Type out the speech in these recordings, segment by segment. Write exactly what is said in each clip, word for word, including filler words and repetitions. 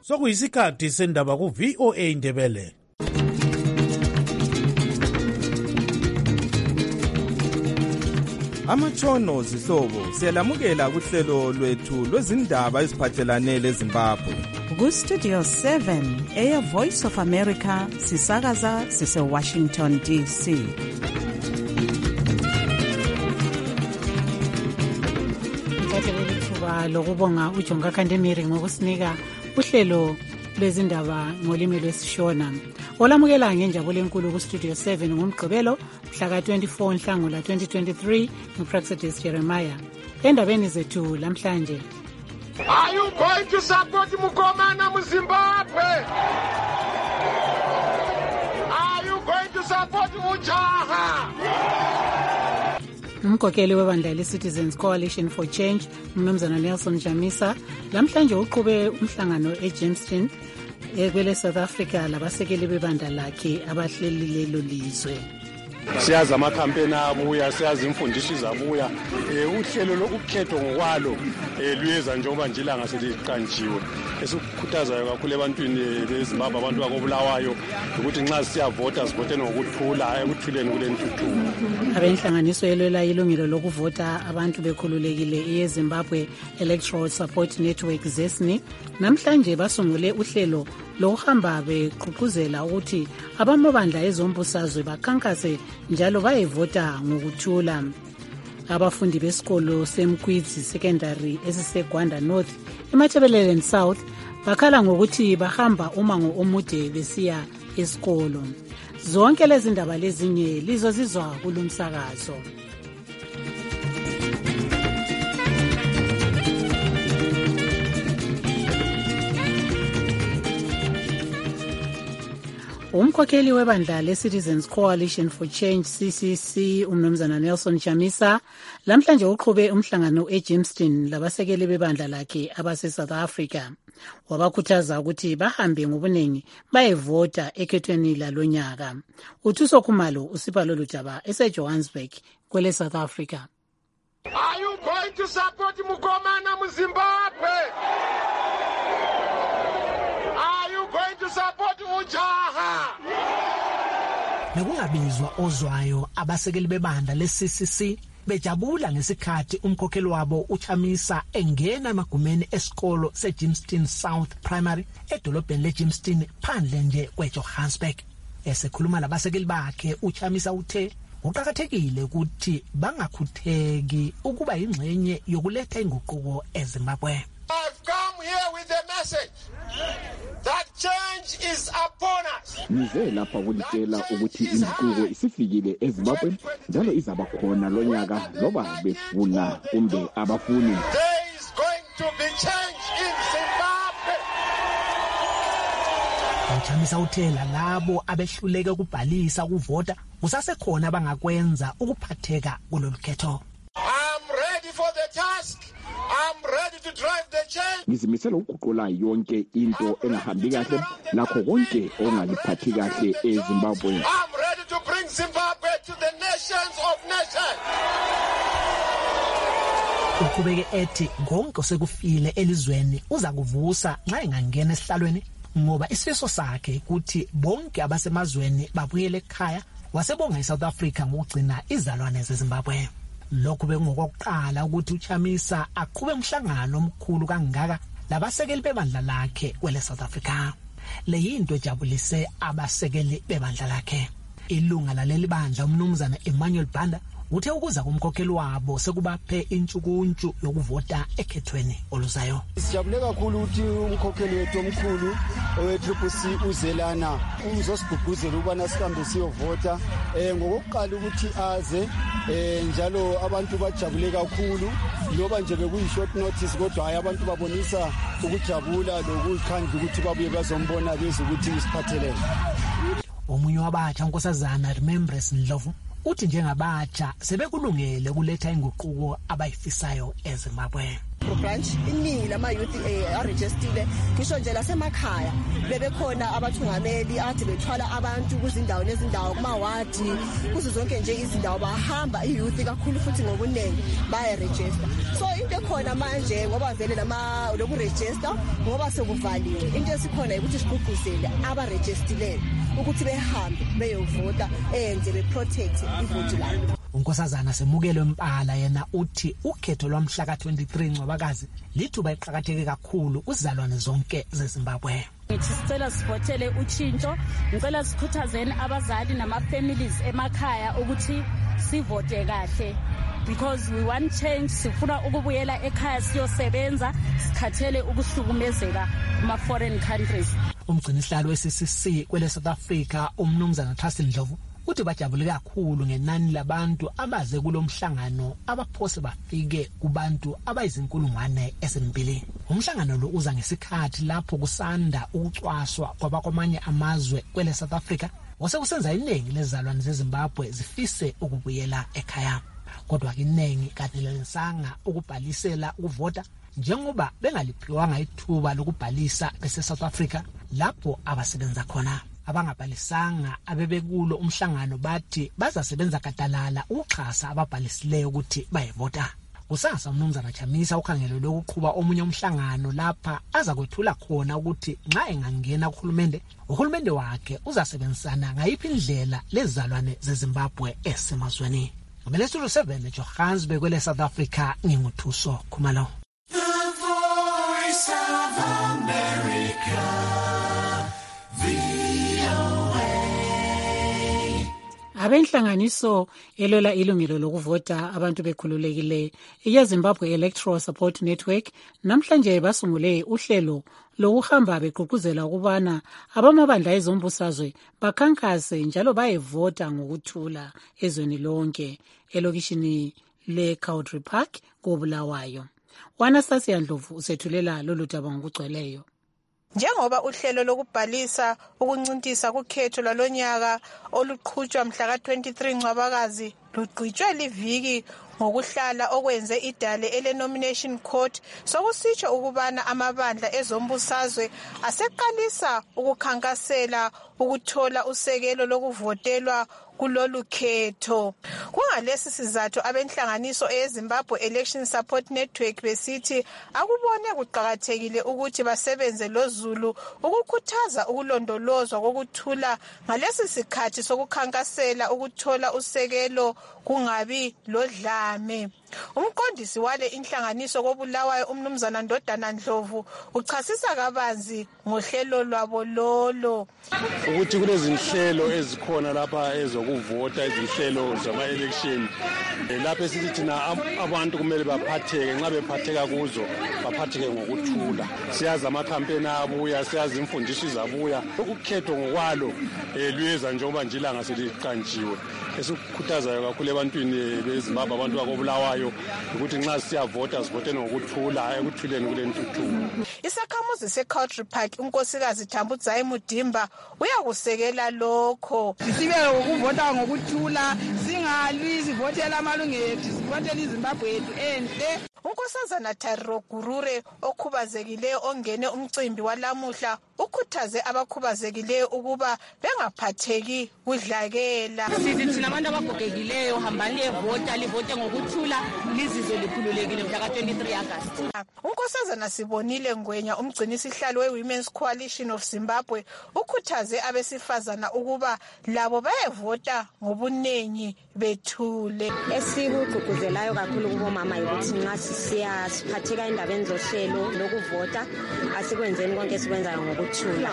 sokuyisikhathi sendaba ku V O A Ndebele. Amatshono zihlobo siyalamukela kuhlelo lwethu lwezindaba eziphathelane leZimbabwe. Ku Studio seven eya Voice of America sisakaza sise Washington D C. Ngicela lokubonga uJonga Kandemiri ngokusinika uhlelo lwezindaba ngolimi lwesishona. Olamukela ngenjabulo enkulu ku Studio seven ngomgqibelo mhla ka twenty-four Nhlangula twenty twenty-three nguPraxedis Jeremiah. Endabeni zethu lamhlanje. Are you going to support Mukomana mu Zimbabwe? Are you going to support Mujaha? Umkhokheli webandla le-Citizens Coalition for Change, uMnumzana Nelson Jamisa, lamhlanje uqhube umhlangano eJamestown ekwele South Africa labasekeli bebandla lakhe abahleli lelo lizwe. Siyazi amakhampeni abuya, siyazi imfundiso izabuya, eh uhlelo lokukhethwa ngokwalo eh luyeza njengoba nje ilanga seliqanjiwe. Esikukhuthazayo kakhulu ebantwini beZimbabwe abantu bakobulawayo ukuthi nxa siyavota sivote ngokuthula ekuthuleni kule ntuthuko. Abenhlanganiso elwela ilungelo lokuvota abantu bekhululekile eZimbabwe Electoral Support Network ZESNI namhlanje basungule uhlelo lohamba beqhuquzela ukuthi abamabandla ezombusazwe bakhankase njalo bayevota ngokuthula. Abafundi besikolo seMkwidzi Secondary esiseGwanda North eMatabeleland South bakhala ngokuthi bahamba umango omude besiya esikolo. Zonke lezi ndaba lezinye lizozizwa kulumsakazo. Umkhokheli webandla le-Citizens Coalition for Change C C C uMnumzana Nelson Jamisa lamhlanje uqhube umhlangano eJamestown labasekeli bebandla lakhe abase-South Africa. Wabakhuthaza ukuthi bahambe ngobunengi bayevota ekhethweni lalonyaka. Uthuso Khumalo usipha lolu daba eseJohannesburg kwele South Africa. Are you going to support Mukomana mu Zimbabwe? Are you going to support Mujaha? Nekungabizwa ozwayo abasekeli bebandla le-C C C bejabula ngesikhathi umkhokheli wabo uChamisa engena emagumeni esikolo seJamestown South Primary edolobheni leJamestown phandle nje kweJohannesburg. Esekhuluma labasekeli bakhe uChamisa uthe uqhakathekile ukuthi bangakhutheki ukuba ingxenye yokuletha inguquko eZimbabwe. I've come here with a message that change is upon us. Nize lapha kulitshela ukuthi inguquko isifikile eZimbabwe njalo izaba khona lonyaka loba befuna kumbe abafuni. There is going to be change in Zimbabwe. Uchamisa uthela labo abehluleke ukubhalisa ukuvota kusasekhona bangakwenza ukuphatheka kulolu khetho. I'm ready for the task. I'm ready to drive the change. Ngizimisela ukuguqula yonke into engahambi kahle lakho konke ongaliphathi kahle eZimbabwe. I'm ready to bring Zimbabwe to the nations of nations. Uqhubeke ethi konke sekufile elizweni uza kuvusa nxa engangena esihlalweni ngoba isifiso sakhe ukuthi bonke abasemazweni babuyele ekhaya wasebonga iSouth Africa ngokugcina izalwane zeZimbabwe. Lokhu bengokokuqala ukuthi uChamisa aqhube umhlangano omkhulu kangaka labasekeli bebandla lakhe kwele South Africa. Le yinto ejabulise abasekeli bebandla lakhe. Ilunga laleli bandla uMnumzana Emmanuel Banda uthe ukuza kumkhokheli wabo sekubaphe intshukuntshu yokuvota ekhethweni oluzayo. Sijabule kakhulu ukuthi umkhokheli wethu omkhulu owe-Triple C uzelana uzosibhubhuzela ukubana sihambe siyovota eh ngokuqala ukuthi aze eh njalo abantu bajabule kakhulu loba nje bekuyi-short notice kodwa hayi abantu babonisa ukujabula lokukhandla ukuthi babuye bazombona beze ukuthi isiphathelene. Omunye wabatsha uNkosazana Remembrance Ndlovu uthi njengabatsha sebekulungele kuletha inguquko abayifisayo eZimbabwe. Nobro branch iningi lama youth arejistile ngisho nje lasemakhaya bebekhona abathungameli ade bethwala abantu kuzindawo nezindawo kumawadi kuzo zonke nje izindawo bahamba iyouth kakhulu futhi ngokuningi baya register. So into ekhona manje ngoba vele lama loku register ngoba sekuvaliwe into esikhona ukuthi sigqugquzele aba registered ukuthi behambe beyovota enze be protect ivote labo. Unkosazana Semukelo Mpala yena uthi ukhetho lwamhla ka twenty-three Ncwabakazi lithuba iqhakatheke kakhulu kuzalwane zonke zeZimbabwe. Ngithi sicela sivotele utshintsho, ngicela sikhuthazeni abazali nama families emakhaya ukuthi sivote kahle because we want change. Sifuna ukubuyela ekhaya siyosebenza, sikhathele ukuhlukumezeka kuma foreign countries. Umgcinisihlalo we-C C C kwele South Africa umnumzana Trust Ndlovu uthi bajabule kakhulu ngenani labantu abaze kulomhlangano abaphose bafike kubantu abayizinkulungwane ezimbili. Umhlangano lo uza ngesikhathi lapho kusanda ukucwaswa kwabakwamanye amazwe kwele South Africa osekusenza iningi lezalwane zeZimbabwe zifise ukubuyela ekhaya. Kodwa iningi kadelisanga ukubhalisela ukuvota njengoba bengaliphiwanga ithuba lokubhalisa bese South Africa lapho abasebenza khona. Abangabhalisanga abebekulo umhlangano bathi bazasebenza kadalala ukuxhasa ababhalisileyo ukuthi bayevota. Kusasa umnumzana Chamisa ukhangelo lokuqhuba omunye umhlangano lapha azakwethula khona ukuthi nxa engangena kuhulumende uhulumende wakhe uzasebenzisana ngayiphi indlela lezalwane zeZimbabwe esemazweni. Ngomele Studio seven Johannesburg kwele South Africa nginguthuso Khumalo. The Voice of America. Abenhlanganiso elwela ilungelo lokuvota abantu bekhululekile yeZimbabwe Electoral Support Network namhlanje basungule uhlelo lokuhamba begqugquzela ukubana abamabandla ezombusazwe bakhankase njalo bayevota ngokuthula ezweni lonke elokishini leCowdry Park koBulawayo. Wanastasia Ndlovu usethulela lolu daba ngokugcweleyo. Njengoba uhlelo lokubhalisa ukuncintisa kukhetho lwalonyaka oluqhutshwa mhla ka twenty-three Ncwabakazi luqhutshwe liviki ngokuhlala okwenze idale ele nomination court sokusitsho ukubana amabandla ezombusazwe aseqalisa ukukhankasela ukuthola usekelo lokuvotelwa kulolu khetho. Kungalesi sizathu abenhlanganiso eZimbabwe Election Support Network besithi akubone kuqhakathekile ukuthi basebenze loZulu ukukhuthaza ukulondolozwa kokuthula ngalesi sikhathi sokukhankasela ukuthola usekelo kungabi lodlame. Umqondisi wale inhlanganiso koBulawayo umnumzana Ndodana Ndlovu uchasisa kabanzi ngohlelo lwabo lolo ukuthi kulezi inhlelo ezikhona lapha ezokuvota izinhlelo zama election lapha esithi thina abantu kumele baphatheke nxa bephatheka kuzo baphatheke ngokuthula. Siyazi ama campaign abuya, siyazi imfundiso izabuya, ukukhetho ngokwalo luyeza njengoba nje ilanga seliqanjiwe. Esikukhuthazayo kakhulu ebantwini beZimbabwe abantu bakoBulawayo ukuthi nxa siyavota sivoteni ngokuthula ekuthuleni kule ntuthuko. Isakhamuzi seCowdry Park unkosikazi Thambudzayi Mudimba uyakusekela lokho. Sibe ukuvota ngokuthula singalwi sivotela amalungelo sivotela iZimbabwe yethu enhle. Unkosazana Tariro Gurure okhubazekileyo ongene umcimbi walamuhla ukhuthaze abakhubazekileyo ukuba bengaphatheki kudlakela. Sithi thina abantu abagogekileyo hambani levota livote ngokuthula lizizwe likhululekile mhla ka twenty-three August. Unkosazana Sibonile Ngwenya umgcinisihlalo weWomen's Coalition of Zimbabwe ukhuthaze abesifazana ukuba labo bayevota ngobunengi bethule. Esikugqugquzelayo kakhulu kubomama ukuthi nxa siya siphatheka endabeni zohlelo lokuvota asikwenzeni konke esikwenzayo ngokuthula.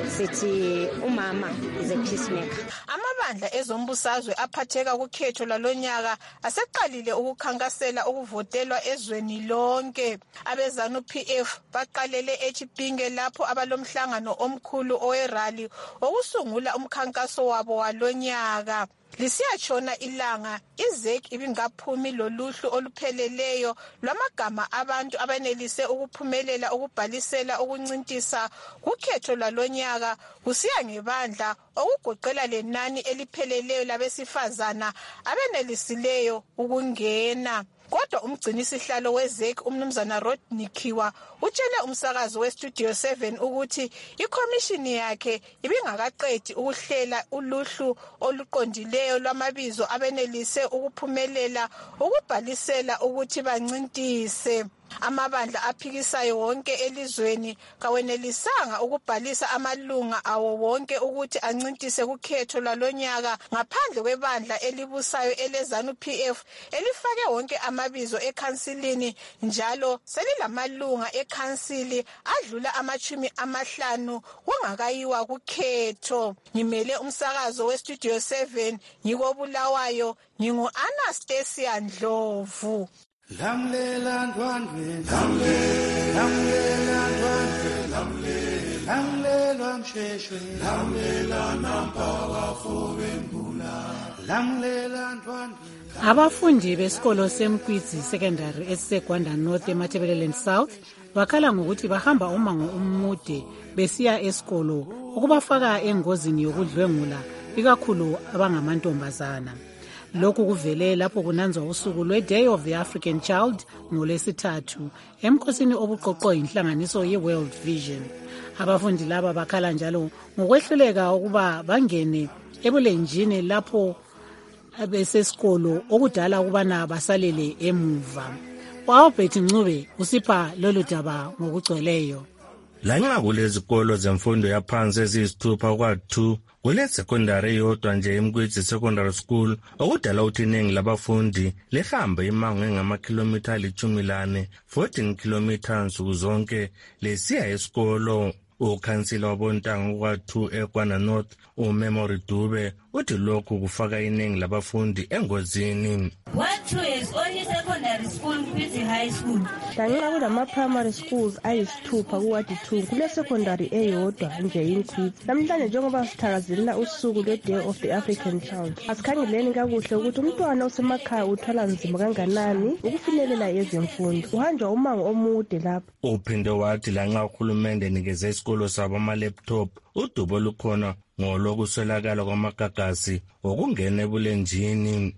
Sithi umama is a peacemaker. Amabandla ezombusazwe aphatheka kukhetho lalonyaka aseqalile ukukhankasela ukuvotelwa ezweni lonke. Abezanu P F baqalele eChipinge lapho abalomhlangano omkhulu owerally okusungula umkhankaso wabo walonyaka. Lisiyatshona ilanga iZEC ibingaphumi loluhlu olupheleleyo lwamagama abantu abenelise ukuphumelela ukubhalisela ukuncintisa kukhetho lwalonyaka kusiya ngebandla okugoqela lenani elipheleleyo labesifazana abenelisileyo ukungena. kodwa umgcinisihlalo wezek umnumzana Rodney Kiwa utshele umsakazo westudio seven ukuthi ikhomishini yakhe ibingakaqedi ukuhlela uluhlu oluqondileyo lwamabizo abenelise ukuphumelela ukubhalisela ukuthi bancintise. Amabandla aphikisayo wonke elizweni kawenelisanga ukubhalisa amalunga awo wonke ukuthi ancintise kukhetho lwalonyaka ngaphandle kwebandla elibusayo eleZANU P F elifake wonke amabizo ekhansilini, njalo selilamalunga ekhansili adlula amachumi amahlanu kungakayiwa kukhetho. Ngimele umsakazo westudio seven ngikobulawayo, ngingu-Anastasia Ndlovu. Lamlela ndwandwe, lamlela ndwandwe, lamlela msheshwe, lamlela nampaka fobembula, lamlela ndwandwe. Abafundi besikolo seMkwidzi Secondary esiseGwanda North eMatabeleland South bakhala ngokuthi bahamba umango umude besiya esikolo ukubafaka engozini yokudlwengula ikakhulu abangamantombazana. Lokhu kuvele lapho kunanzwa usuku lwe-Day of the African Child ngolwesithathu emkhosini obuqoqo inhlanganiso ye-World Vision. Abafundi laba bakhala njalo ngokwehluleka ukuba bangene ebulenjini lapho besesikolo okudala ukubana basalele emuva. Albert Ncube usipha lolu daba ngokugcweleyo. Lanxa kulezikolo zemfundo yaphansi eziyisithupha kwa-two kule secondary yodwa nje eMkwidzi Secondary School okudala ukuthi iningi labafundi lihambe imango engamakhilomitha alitshumi lane fourteen kilometers nsuku zonke lesiya esikolo. Ukhansila wabontanga kwa-two eGwanda North uMemory Dube uthi lokhu kufaka iningi labafundi engozini. one-two is only secondary school Mkwidzi High School. Lanxa kulama-primary schools ayisithupha kuwadi two kule secondary eyodwa nje iMkwidzi. Namhlanje njengoba sithakazelela usuku lwe-Day of the African Child, asikhangeleni kakuhle ukuthi umntwana osemakhaya uthwala nzima kanganani ukufinyelela ezemfundo. Uhanjwa umango omude lapho. Uphinde wathi lanxa uhulumende nikeze isikolo sabo ama-laptop, udubo lukhona ngolokuswelakala kwamagagasi okungena ebulenjini.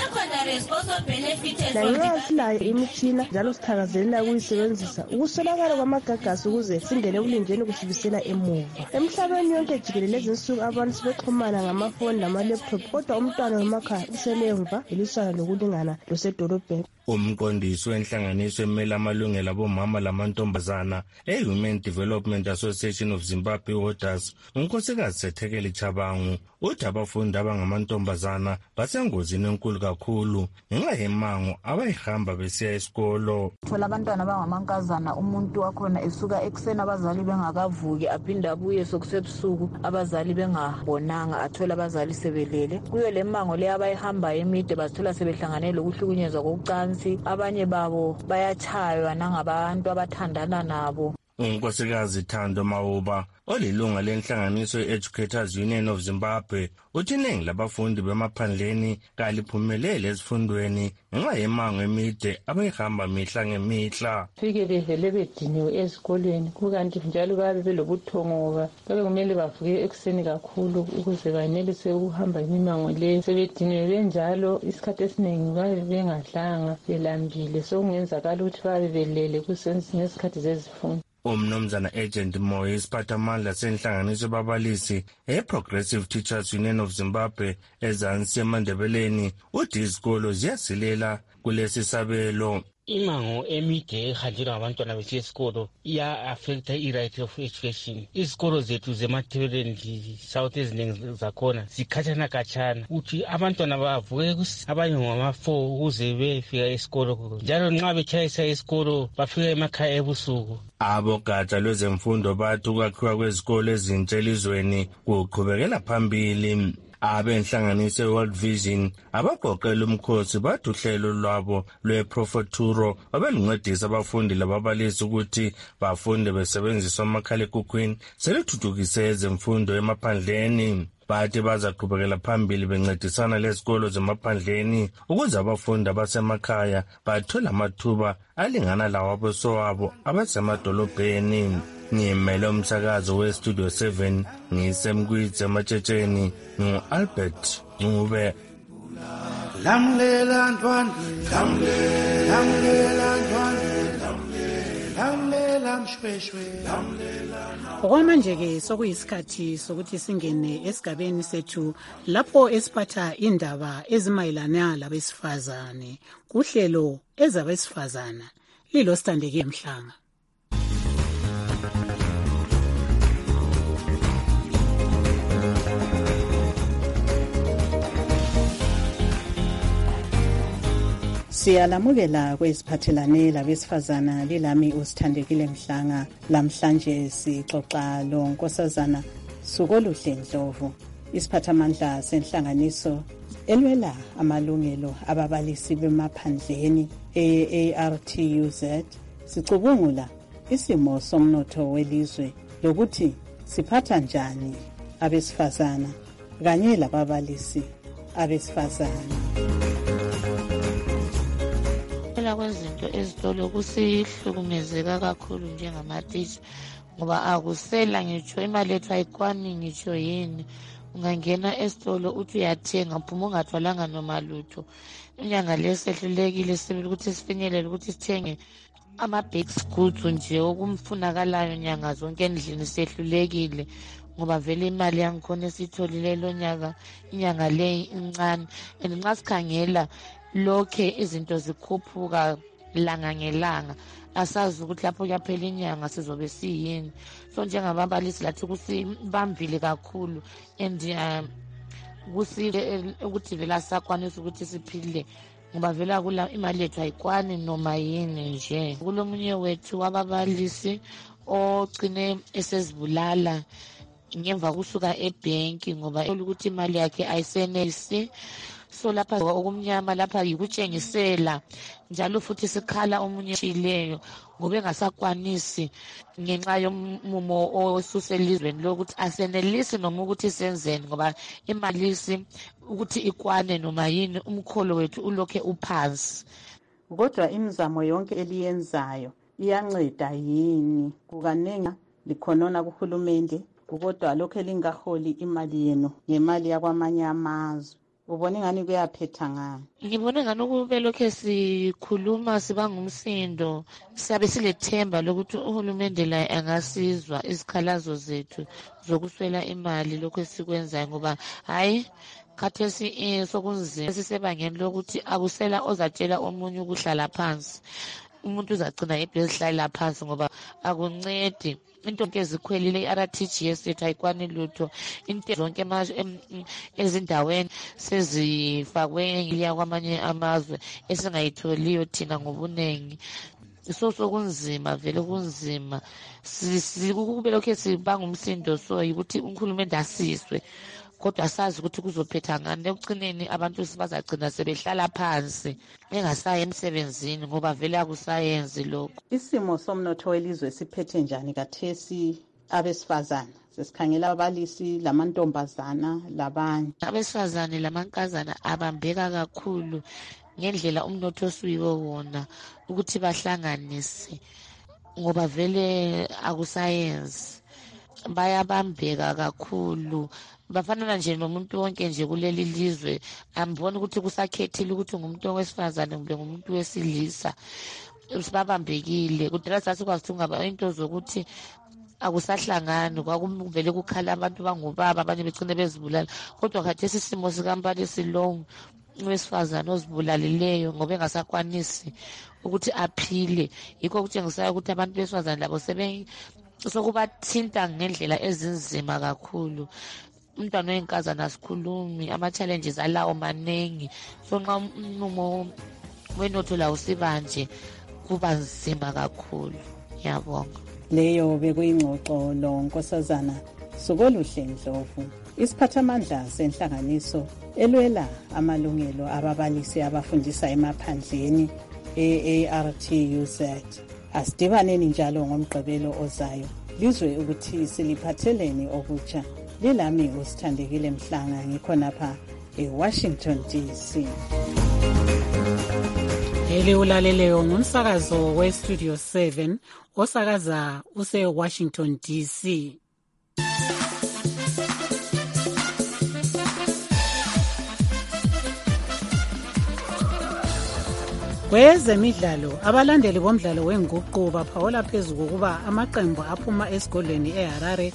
Lanxa silayo imitshina njalo sithakazelela ukuyisebenzisa, ukuswelakala kwamagagasi ukuze singene ebulenjini kusibisela emuva. Emhlabeni yonke jikelele lezinsuku abantu sebexhumana ngamafoni lama-laptop, kodwa umntwana wemakhaya uselemva eliswana lokulingana losedolobheni. Umqondisi wenhlanganiso emele amalungelo abomama lamantombazana e-Human Development Association of Zimbabwe Orders, unkosikazi Sethekeli Chabangu, uthi abafundi abangamantombazana basengozini enkulu kakhulu ngenxa yemango abayihamba besiya esikolo. Thola abantwana abangamankazana umuntu wakhona esuka ekuseni abazali bengakavuki aphinde abuye sokusebusuku abazali bengabonanga, athola abazali sebelele. Kuyo le mango le abayihambayo emide bazithola sebehlanganele lokuhlukunyezwa kocansi. Abanye babo bayachaywa nangabantu abathandana nabo. Unkosikazi Thando Mawuba olilunga lenhlanganiso ye-Educators Union of Zimbabwe uthi iningi labafundi bemaphandleni kaliphumelele ezifundweni ngenxa yemango emide abayihamba mihla ngemihla. Fike bevele bediniwe ezikolweni, kukanti njalo babe belobuthongo ngoba babe kumele bavuke ekuseni kakhulu ukuze banelise ukuhamba imimango le. Sebediniwe benjalo isikhathi esiningi babe bengadlanga belambile, sokungenzakala ukuthi babe belele kusenesikhathi zezifundo. Umnumzana Agent Moyo isiphathamandla senhlanganiso babalisi e-Progressive Teachers Union of Zimbabwe ezansi eMandebeleni uthi izikolo ziyasilela kulesi sabelo. Imango emide ehanjelwa ngabantwana besiya esikolo iya-affecta i-right of education. Izikolo zethu zeMatabeleland South eziningi zakhona zikhatshana khatshana ukuthi abantwana bavuke abanye ngama-four ukuze befika esikolo, njalo nxa betshayisa esikolo bafika emakhaya ebusuku. Abogatsha lwezemfundo bathi ukwakhiwa kwezikolo ezintsha elizweni kuqhubekela phambili. Abenhlanganiso ye-World Vision abagoqela umkhosi bathi uhlelo lwabo lwe-Profuturo obeluncedisa abafundi lababalisi ukuthi bafunde besebenzisa umakhalekhukhwini selithuthukise ezemfundo emaphandleni. Bathi bazaqhubekela phambili bencedisana lezikolo zemaphandleni ukuze abafundi abasemakhaya bathole amathuba alingana lawo abosowabo abasemadolobheni. Ngimele umsakazo we-Studio seven ngisemkwidzi ematshetsheni ngu-Albert Ncube. lamlela ntwandwe lamlela ntwandwe lamlela mshweshwe lamlela. Okwamanje-ke sokuyisikhathi sokuthi singene esigabeni sethu lapho esiphatha indaba ezimayelana labesifazane kuhlelo ezabesifazana lilo Sithandeke Mhlanga. Siyalamukela kweziphathelane labesifazana lilami uSithandekile Mhlanga. Lamhlanje sixoxa lo Nkosazana Sukoluhle Ndlovu, isiphathamandla senhlanganiso elwela amalungelo ababalisi bemaphandleni e A R T U Z. Sicubungula isimo somnotho welizwe lokuthi siphatha njani abesifazana kanye lababalisi abesifazana. Kwezinto ezitolo kusihlukumezeka kakhulu njengamatitsha ngoba akusela ngitsho imali ethu ayikwani ngitsho yini. Ungangena esitolo uthi uyathenga phuma ungathwalanga noma lutho. Inyanga lesehlulekile sibili ukuthi sifinyelele ukuthi sithenge ama-basic goods nje okumfunakalayo nyanga zonke endlini sehlulekile ngoba vele imali yangikhona esitholile lo nyaka inyanga le incane. And nxa sikhangela lokhe izinto zikhuphuka langa ngelanga, asazi ukuthi lapho kuyaphela inyanga sizobe siyini. So njengababalisi lathi kusibambile kakhulu and kusile ukuthi vela sakwanisa ukuthi siphile ngoba vela kula imali yethu ayikwani noma yini nje. Kulomunye wethu wababalisi ogcine esezibulala ngemva kusuka ebhenki ngoba ukuthi imali yakhe ayisenelisi. So lapha okumnyama lapha yikutshengisela njalo futhi sikhala omunye shileyo ngoba engasakwanisi ngenxa yomumo osuselizweni lokuthi asenelisi noma ukuthi senzeni ngoba imalisi ukuthi ikwane noma yini umkholo wethu ulokhe uphansi. Kodwa imizamo yonke eliyenzayo iyanceda yini? Kukanenga likhonona kuhulumende kodwa lokho elingaholi imali yenu ngemali yakwamanye amazwe. Ubone ngani kuyaphetha ngani? Ngibone ngani ukube lokho sikhuluma sibanga umsindo siyabe silethemba lokuthi uhulumende la angasizwa izikhalazo zethu zokuswela imali lokho esikwenzayo ngoba hayi khathesi sokunzima sisebangeni lokuthi akusela ozatshela omunye ukuhlala phansi. Umuntu uzagcina ebhezihlala phansi ngoba akuncedi. Into zonke ezikhwelile i-R T G S yethu ayikwani lutho. Into zonke ezindaweni sezifakwe ngiliya kwamanye amazwe esingayitholiyo thina ngobunengi. So sokunzima vele kunzima. Sikube lokho sibanga umsindo so ukuthi uNkulunkulu asizwe. Kodwa asazi ukuthi kuzophetha ngani. Ekugcineni abantu bazagcina sebehlala phansi bengasayi emsebenzini ngoba vele akusayenzi lokho. Isimo somnotho welizwe siphethe njani kathesi abesifazana? Sesikhangela ababalisi lamantombazana labanye. Abesifazane lamankazana abambeka kakhulu ngendlela umnotho osuyiwo wona ukuthi bahlanganise ngoba vele akusayenzi. Bayabambeka kakhulu. Bafanana nje nomuntu wonke nje kuleli lizwe. Amboni ukuthi kusakhethile ukuthi ngumuntu wesifazane kumbe ngumuntu wesilisa. Sibabambekile. Kudala sasikwazi ukuthi ngaba into zokuthi akusahlangani kwakuvele kukhala abantu bangubaba abanye begcine bezibulala. Kodwa khathesi isimo sikambalisi lo wesifazane ozibulalileyo ngoba engasakwanisi ukuthi aphile. Yikho kutshengisayo ukuthi abantu besifazane labo sebe sokubathinta ngendlela ezinzima kakhulu. Umntwana wenkazana asikhulumi, ama-challenges alawo manengi. So nxa umumo wenotho lawo sibanje kuba nzima kakhulu. Ngiyabonga. Leyo bekuyingxoxo lo Nkosazana Sukoluhle Ndlovu, isiphathamandla senhlanganiso elwela amalungelo ababalisi abafundisa emaphandleni e A R T U Z. Asidibaneni njalo ngomgqibelo ozayo lizwe ukuthi siliphatheleni okutsha. Lilami uSithandekile Mhlanga ngikhonapha eWashington D C. Eli ulaleleyo ngumsakazo weStudio seven osakaza use-Washington D C. Kwezemidlalo, abalandeli bomdlalo wenguqu baphawula phezu kokuba amaqembu aphuma esigodlweni eHarare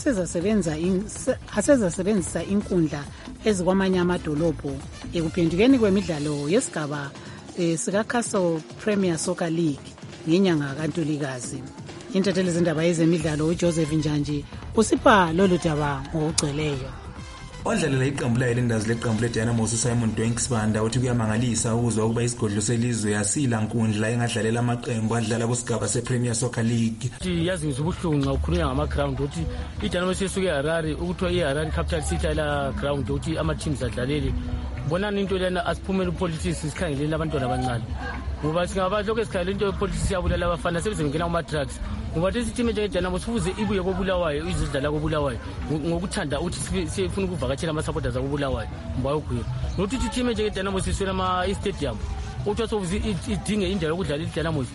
asezasebenzisa inkundla ezikwamanye amadolobho ekuphendukeni kwemidlalo yesigaba sika Castle Premier Soccer League ngenyanga kaNtulikazi. Intatheli zindaba yezemidlalo uJoseph Njanji usipha lolu daba ngokugcweleyo. Odlalela iqembu layo lendazi leqembu leDynamos uSimon Dwenksbanda uthi kuyamangalisa ukuzwa ukuba isigodlo selizwe yasila nkundla engadlalela amaqembu adlala kusigaba sePremier Soccer League. Yazi ngizobuhlungu ngawukhulunywa ngama-ground ukuthi iDynamos isuke eHarare ukuthiwa iHarare Capital City la ground ukuthi ama-teams adlalele. Bonani into lena asiphumele upolitics sikhangelele abantwana abancane. Ngoba singabantu lokho esikhangele into yepolitics yabulala abafana sebezengena kuma-drugs. Ngoba lesi team njengeDynamos kufuze ibuye koBulawayo izidlala koBulawayo ngokuthanda uthi sifuna ukuvakatshela ama-supporters akoBulawayo mbayo khwela. Nokuthi ithi team njengeDynamos iswela ama-stadium uthi sokuze idinge indawo yokudlala iDynamos.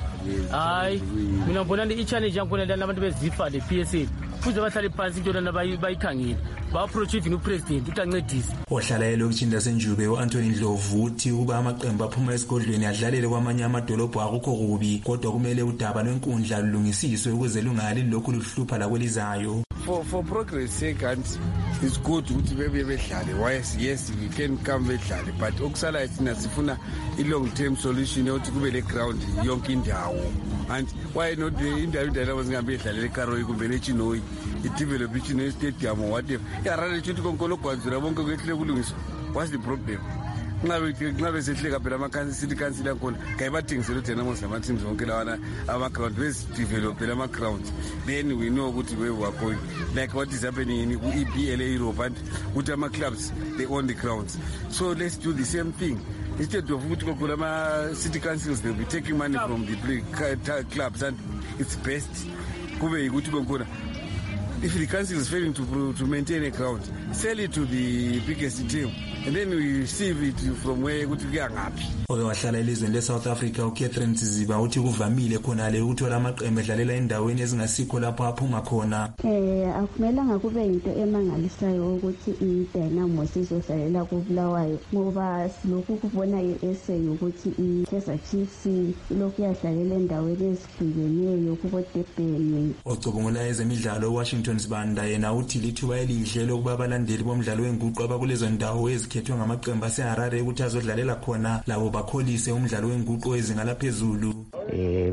Hayi mina ngibona i-challenge yakhona lana abantu bezifa le-P S L kuze bahlale phansi into lana bayikhangile ba-approach upresident uthi ancedise. Ohlala elokishini lasenjube u-Anthony Ndlovu uthi ukuba amaqembu aphuma esigodlweni adlalele kwamanye amadolobho akukho kubi kodwa kumele udaba lwenkundla lulungisiswe ukuze lungali lokhu luhlupha lakwelizayo. For, for progress sake and it's good ukuthi bebe bedlale. Yes, yes, we can come bedlale but okusala thina sifuna i-long term solution yokuthi kube le ground yonke indawo. And why not indawo indawo zingabe bedlalela eKaroi kumbe eChinoyi i-develop iChinoyi stadium or whatever. Yarare chuthi konkolo kwanzira bonke kwehle kulungiswa. What's the problem? Ngabe ngabe sehleka phela ama city council yakhona kayibathengisela uDynamos nama teams wonke lawana ama ground base develop ama ground then we know ukuthi where we are going like what is happening in E P L Europe and with ama clubs they own the grounds. So let's do the same thing. Instead of ukuthi kokula ama city councils they will be taking money from the clubs and it's best kube ukuthi konkona if the council is failing to to maintain a ground sell it to the biggest team and then we receive it from where ukuthi kuyangaphi. Owahlala elizweni leSouth Africa uCatherine Tsiziba uthi kuvamile khona le ukuthola amaqembu edlalela endaweni ezingasikho lapho aphuma khona. Eh akumelanga kube into emangalisayo ukuthi iDynamos izodlalela kuBulawayo ngoba silokhu kubona i-essay ukuthi iKaizer Chiefs lokhu yadlalela endaweni ezihlukeneyo kubo Durban. Ocubungula ezemidlalo Washington Sibanda yena uthi lithuba elihle lokuba abalandeli bomdlalo wenguqu abakulezo ndawo ezikhethwe ngamaqembu aseHarare ukuthi azodlalela khona labo bakholise umdlalo wenguqu ezinga laphezulu. Eh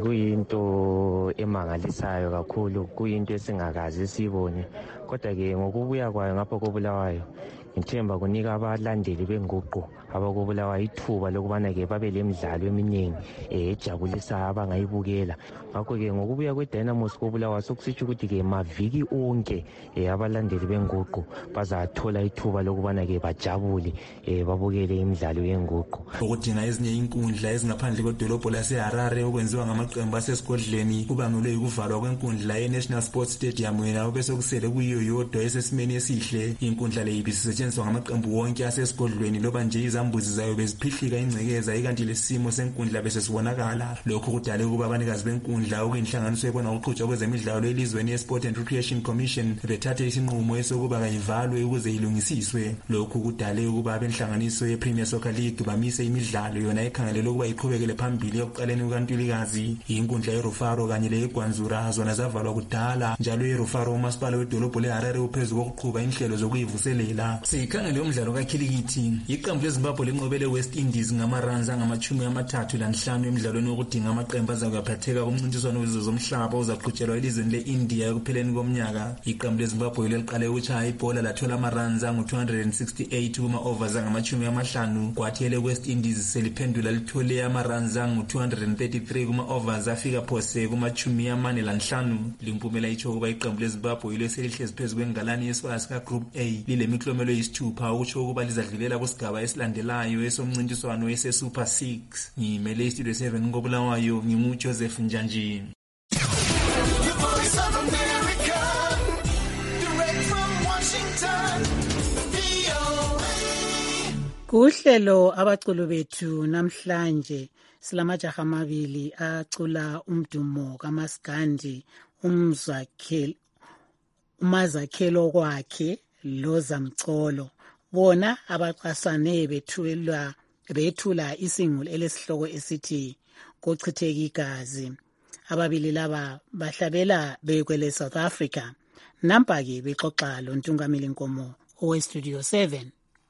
kuyinto emangalisayo kakhulu kuyinto esingakazi sibone kodwa ke ngokubuya kwayo ngapha koBulawayo ngithemba kunika abalandeli benguqu abakoBulawayo ithuba lokubana ke babe lemidlalo eminingi ejabulisa abangayibukela. Ngakho ke ngokubuya kweDynamos koBulawayo sokusitsho ukuthi ke maviki onke abalandeli benguqu bazathola ithuba lokubana ke bajabule babukele imidlalo yenguqu. Ukudinga ezinye inkundla ezingaphandle kwedolobho laseHarare okwenziwa ngamaqembu asesigodleni kubangelwe ukuvalwa kwenkundla yeNational Sports Stadium yena bese kusele kuyiyo yodwa esesimeni esihle. Inkundla le ibisetshenziswa ngamaqembu wonke asesigodleni loba nje izambuzi zayo beziphihlika ingcekeza ikanti lesimo senkundla bese sibonakala. Lokho kudale ukuba abanikazi benkundla okuyinhlanganiso ebona uqhutshwa kwezemidlalo elizweni yeSport and Recreation Commission bethathe isinqumo esokuba kayivalwe ukuze ilungisiswe. Lokho kudale ukuba abenhlanganiso yePremier Soccer League bamise imidlalo yona ekhangelele ukuba iqhubekele phambili ekuqaleni kukaNtulikazi. Inkundla yeRufaro kanye leGwanzura zona zavalwa kudala njalo iRufaro umasipala wedolobho leHarare uphezulu kokuqhuba inhlelo zokuyivuselela. Sikhangele umdlalo kakhilikithi iqembu leZimbabwe linqobele West Indies ngamaruns angamachumi amathathu lanhlanu emidlalweni wokudinga amaqembu azakuphatheka kumncintiswano wezomhlaba ozaqhutshelwa elizweni leIndia ekupheleni komnyaka. Iqembu leZimbabwe leliqale ukuchaya ibhola lathola amaruns angu two hundred sixty-eight kuma overs angamachumi amahlanu kwathi ele West Indies seliphendula lithole amaruns angu two hundred thirty-three kuma overs afika phose kumachumi amane lanhlanu. Limpumela icho kuba iqembu leZimbabwe leselihlezi phezulu kwengalani yesifaka ka Group A lile miklomelo yisithupha ukusho ukuba lizadlulela kusigaba esilandelayo esomncintiswano ese Super six. Ngimele iStudio seven ngoBulawayo ngimu Joseph Njanji. Kuhlelo abaculi bethu namhlanje silamajaha amabili acula umdumo kaMaskandi umzakhelo umazakhelo kwakhe loZamcolo bona abaqasane bethulwa bethula isingulo elesihloko esithi kochitheka igazi. Ababili laba bahlabela bekwele South Africa. Nampa-ke bexoxa lo Ntungamili Nkomo owe Studio seven.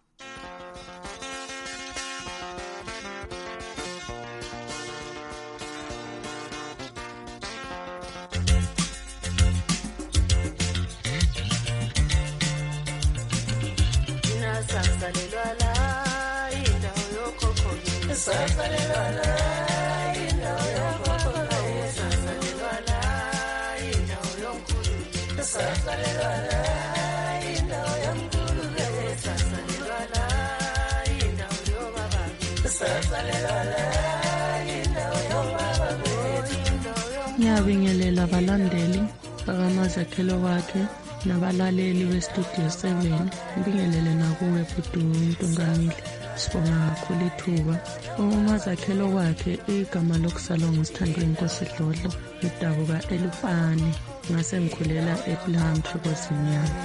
Ngiyabingelela abalandeli bakamazakhelo wakhe nabalaleli beStudio seven. Ngibingelele nakuwe futhi Ntungamili. Sibonga kakhulu ithuba. Umazakhelo wakhe igama lokusalwa ngusithandwe Inkosi Dlodlo idabuka eLupane. Ngase ngikhulela ePlumtree kwezinyanga.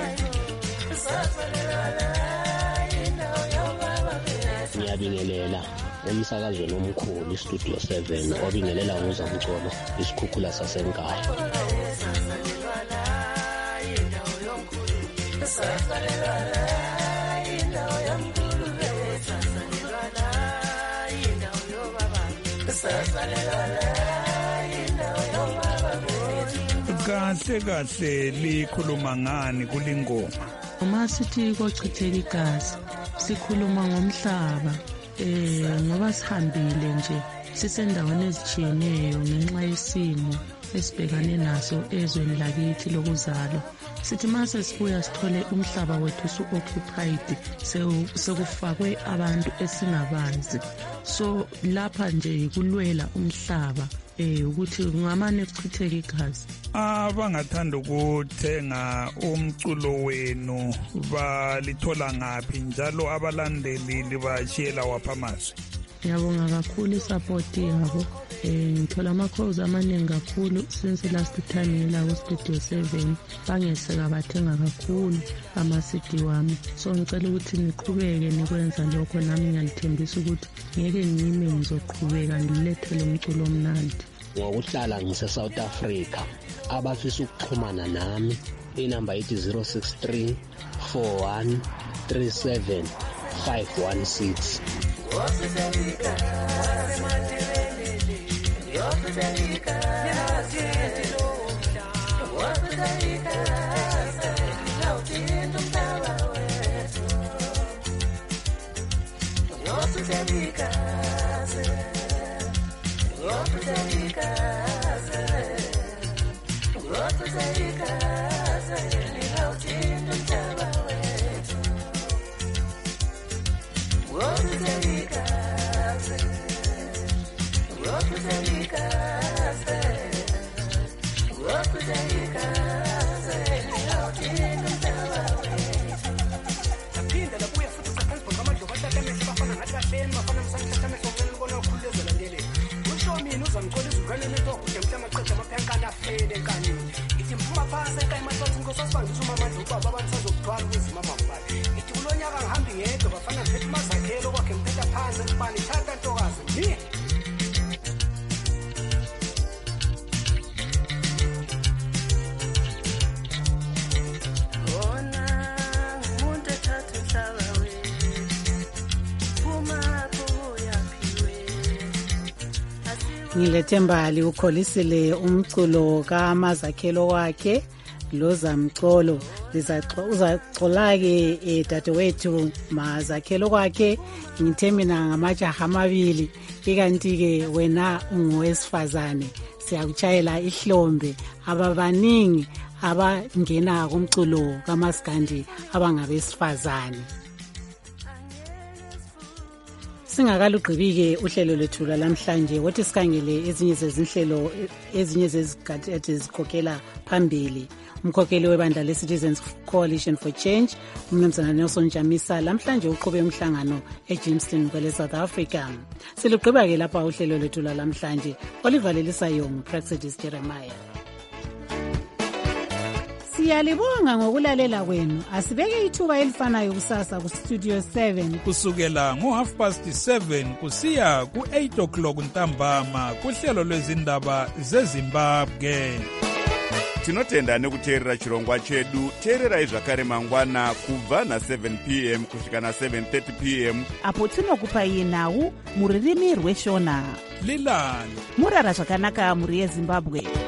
Ngiyabingelela emsakazweni omkhulu iStudio seven obingelela nguzamcolo isikhukhula sasenkaya. Kahle kahle likhuluma ngani kulingoma? Uma sithi kochitheka igazi sikhuluma ngomhlaba eh ngoba sihambile nje sisendaweni ezitshiyeneyo ngenxa yesimo esibhekane naso ezweni lakithi lokuzalwa. Sithi mase sibuya sithole umhlaba wethu su-occupied sekufakwe abantu esingabazi. So lapha nje kulwela umhlaba eh ukuthi ngamane kuchitheka igazi. Abangathanda ukuthenga umculo wenu balithola ngapi njalo abalandeli libashiyela wapha amazwi? Ngiyabonga kakhulu isupport yabo. Eh ngithola amakhozi amaningi kakhulu since last time ngila ku Studio seven bangeseka bathenga kakhulu ama C D wami. So ngicela ukuthi niqhubeke nikwenza lokho nami ngiyalithembisa ukuthi ngeke ngime ngizoqhubeka ngilethele umculo omnandi. Ngokuhlala ngise South Africa abafisa ukuxhumana nami inamba ithi zero six three four one three seven five one six. Ngilethembali ukholisile umculo kaMazakhelo wakhe lozamcolo uzaxolake edadewethu Mazakhelo kwakhe ngithemina ngamajaha amabili ikanti ke wena ungowesifazane siyakuchayela ihlombe ababaningi abangena kumculo kaMaskandi abangabesifazane. Singakalugqibike uhlelo lethu lamhlanje wothi sikhangele ezinye zezinhlelo ezinye zezigaba ezikhokhela phambili. Umkhokheli webandla leCitizens Coalition for Change uMnumzana Nelson Chamisa lamhlanje uqhube umhlangano eJimston kwele South Africa. Siluqhiba ke lapha uhlelo lethu lamhlanje. Oliver Lelisayo nguPraxedis Jeremiah. Siyalibonga ngokulalela kwenu. Asibeke ithuba elifanayo kusasa ku Studio seven kusukela ngo half past seven kusiya ku eight o'clock ntambama kuhlelo lwezindaba zeZimbabwe. Tinotenda nekuteerera chirongwa chedu. Teererai zvakare mangwana kubva na seven p m kusvika na seven thirty p m apo tinokupai nhau muririmi rweshona. Lilani murara zvakanaka muri yeZimbabwe.